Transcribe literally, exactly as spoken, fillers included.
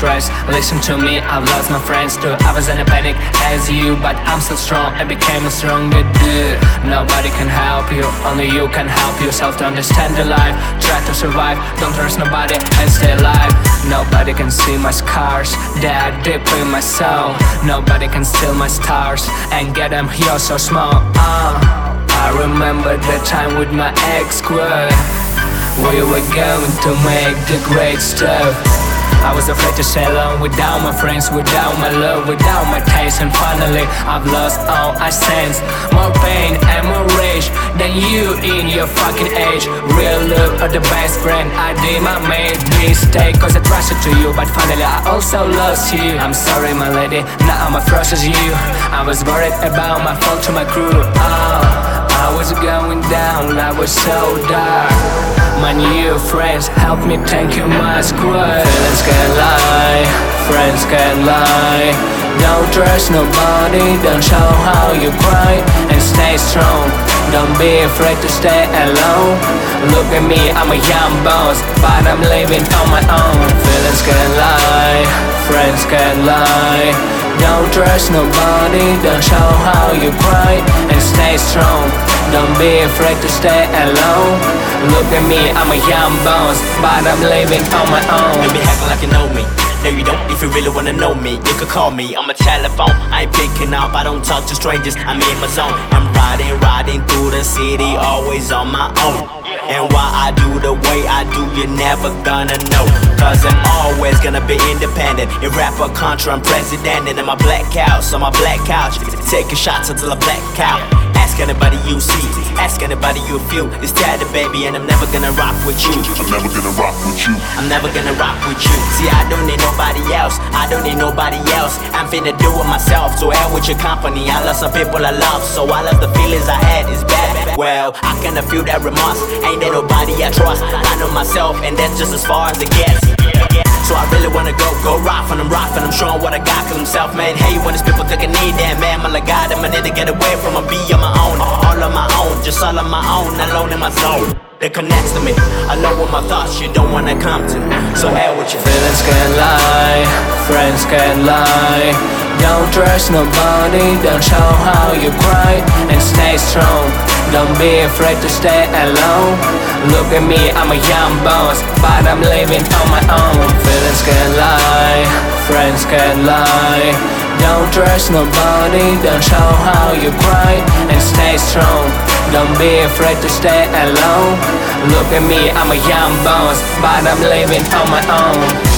stress. Listen to me, I've lost my friends too. I was in a panic as you, but I'm still strong and became a stronger dude. Nobody can help you, only you can help yourself to understand the life. Try to survive, don't trust nobody and stay alive. Nobody can see my scars, they are deep in my soul. Nobody can steal my stars and get them here so small. uh, I remember the time with my ex-squad. We were going to make the great stuff. I was afraid to stay alone without my friends, without my love, without my taste. And finally I've lost all I sense. More pain and more rage than you in your fucking age. Real love or the best friend I did. I made mistake cause I trusted to you, but finally I also lost you. I'm sorry my lady, now I'm as fresh as you. I was worried about my fault to my crew. Oh, I was going down, I was so dark. My new friends helped me, thank you my squad. Feelings can lie, friends can lie. Don't trust nobody, don't show how you cry. And stay strong, don't be afraid to stay alone. Look at me, I'm a young boss, but I'm living on my own. Feelings can lie, friends can lie. Don't trust nobody, don't show how you cry. And stay strong, don't be afraid to stay alone. Look at me, I'm a young boss, but I'm living on my own. Let me act like you know me. No you don't, if you really wanna know me, you could call me on my telephone. I ain't picking up, I don't talk to strangers, I'm in my zone. I'm riding, riding through the city, always on my own. And why I do the way I do, you're never gonna know. Cause I'm always gonna be independent. In rap or country, I'm president. And in my black house, on my black couch, taking shots until I black out. Ask anybody you see, ask anybody you feel. It's Daddy baby and I'm never gonna rock with you. I'm never gonna rock with you. I'm never gonna rock with you. See I don't need nobody else, I don't need nobody else. I'm finna do it myself, so hell with your company. I love some people I love, so I love the feelings I had is bad. Well, I kinda feel that remorse, ain't there nobody I trust. I know myself and that's just as far as it gets. So I really wanna go, go rock and I'm rockin', I'm showing what I got cause I'm self-made. Hey, when these people think I need that, man, my God, I'm gonna need to get away from a be on my own. All on my own, just all on my own, alone in my zone. That connects to me, alone with my thoughts you don't wanna come to. So hell with you. Feelings can lie, friends can lie. Don't trust nobody, don't show how you cry. And stay strong, don't be afraid to stay alone. Look at me, I'm a young boss, but I'm living on my own. Feelings can lie, friends can lie. Don't trust nobody, don't show how you cry. And stay strong, don't be afraid to stay alone. Look at me, I'm a young boss, but I'm living on my own.